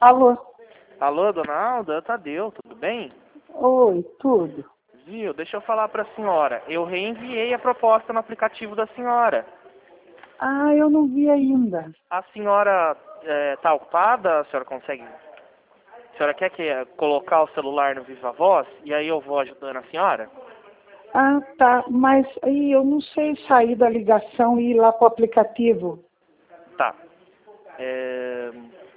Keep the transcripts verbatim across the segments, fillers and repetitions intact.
Alô? Alô, dona Alda? É o Tadeu, tudo bem? Oi, tudo. Viu, deixa eu falar para a senhora. Eu reenviei a proposta no aplicativo da senhora. Ah, eu não vi ainda. A senhora está ocupada? A senhora consegue... A senhora quer que, eh, colocar o celular no Viva Voz? E aí eu vou ajudando a senhora? Ah, tá. Mas aí eu não sei sair da ligação e ir lá pro aplicativo. Tá. É...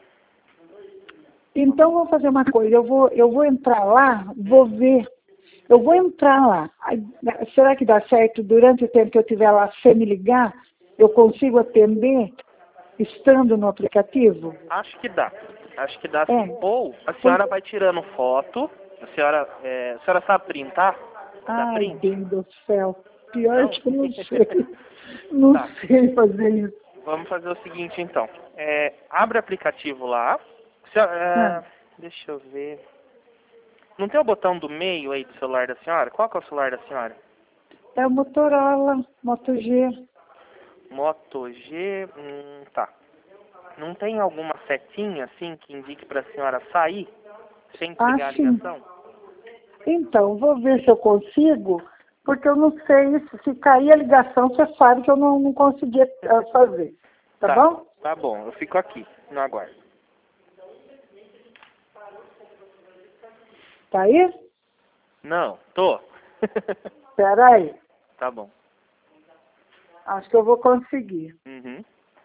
Então, vou fazer uma coisa. Eu vou, eu vou entrar lá, vou ver. Eu vou entrar lá. Aí, será que dá certo? Durante o tempo que eu estiver lá, se me ligar, eu consigo atender estando no aplicativo? Acho que dá. Acho que dá sim. É. Ou a senhora vai tirando foto. A senhora, é... a senhora sabe printar? Dá Ai, print? Deus do céu. Pior Não? que eu não sei. Não Tá. sei fazer isso. Vamos fazer o seguinte, então. É, abre o aplicativo lá. Se- é, Ah, deixa eu ver. Não tem o botão do meio aí do celular da senhora? Qual que é o celular da senhora? é o Motorola, Moto G. Moto G. Hum, tá. Não tem alguma setinha assim que indique para a senhora sair sem Ah, desligar a sim. ligação? Então, vou ver se eu consigo, porque eu não sei se, se cair a ligação, você sabe que eu não, não conseguia ah, fazer. Tá, Tá. bom? Tá bom. Eu fico aqui no aguardo. Tá aí? Não. Tô. Espera aí. Tá bom. Acho que eu vou conseguir. Uhum.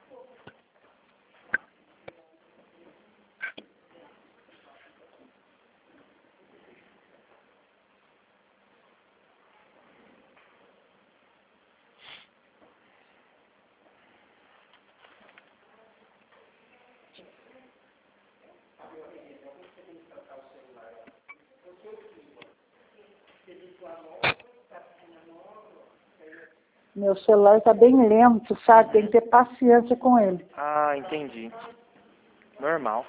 Meu celular está bem lento, sabe? Uhum. Tem que ter paciência com ele. Ah, entendi. Normal.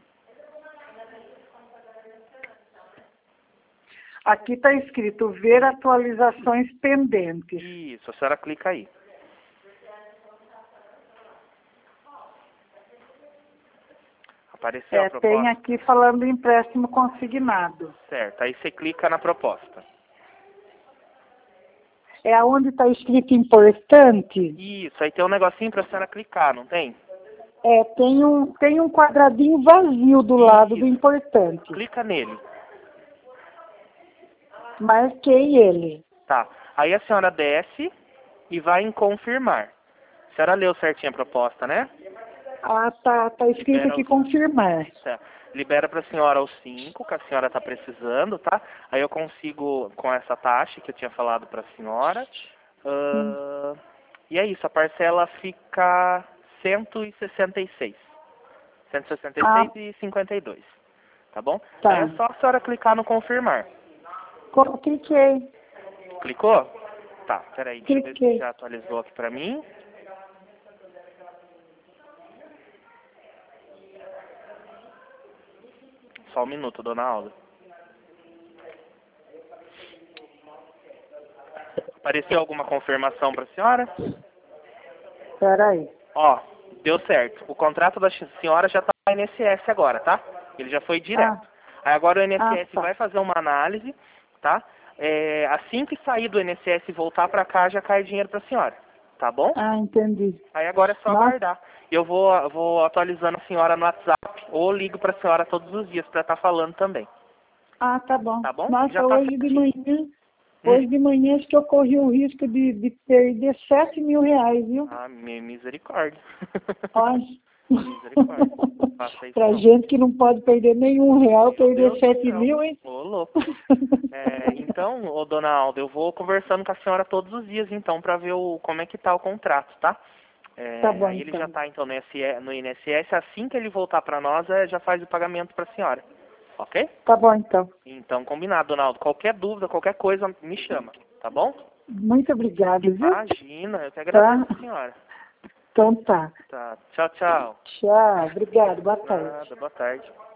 Aqui está escrito ver atualizações pendentes. Isso, a senhora clica aí. Apareceu a É, tem proposta? aqui falando empréstimo consignado. Certo, aí você clica na proposta. É onde está escrito importante. Isso, aí tem um negocinho pra senhora clicar, não tem? É, tem um, tem um quadradinho vazio do lado do Isso. importante. Clica nele. Marquei ele. Tá. Aí a senhora desce e vai em confirmar. A senhora leu certinho a proposta, né? Ah, tá, tá escrito Libera aqui os... confirmar. Certo. Libera pra senhora os cinco que a senhora tá precisando, tá? Aí eu consigo, com essa taxa que eu tinha falado pra senhora. Hum. ah, E é isso, a parcela fica cento e sessenta e seis. cento e sessenta e Ah, seis e cinquenta e dois. Tá bom? Aí é tá. só a senhora clicar no confirmar. Co- Cliquei, Clicou? Tá, peraí, deixa eu ver se cliquei. já atualizou aqui pra mim. Só um minuto, dona Alda. Apareceu alguma confirmação pra senhora? Espera aí. Ó, deu certo. O contrato da senhora já tá no I N S S agora, tá? Ele já foi direto. Ah, Aí agora o ah, I N S S tá. vai fazer uma análise, tá? É, assim que sair do I N S S e voltar pra cá, já cai dinheiro pra senhora. Tá bom? Ah, entendi. Aí agora é só Nossa, aguardar. E eu vou, vou atualizando a senhora no WhatsApp. Ou ligo pra senhora todos os dias pra estar falando também. ah, tá bom. Tá bom? Já Nossa, tá hoje de certinho. manhã, Hum. hoje de manhã acho que eu corri o risco de, de perder sete mil reais, viu? Ah, mi- misericórdia. Olha. Misericórdia. Faça isso Pra não. gente que não pode perder nenhum real, Meu perder Deus do sete céu. mil, hein? Ô, louco. É, então, ô, dona Alda, eu vou conversando com a senhora todos os dias, então, pra ver o, como é que tá o contrato, tá? Tá É, bom, aí ele já então. tá, então, no, S E no I N S S. Assim que ele voltar pra nós, é, já faz o pagamento pra senhora. Ok? Tá bom, então. Então, combinado, dona Alda. Qualquer dúvida, qualquer coisa, me chama, tá bom? Muito obrigada, viu? Imagina, eu que Tá? agradeço a senhora. Então tá. Tá, tchau, tchau. Tchau, obrigado, boa tarde. Nada, boa tarde.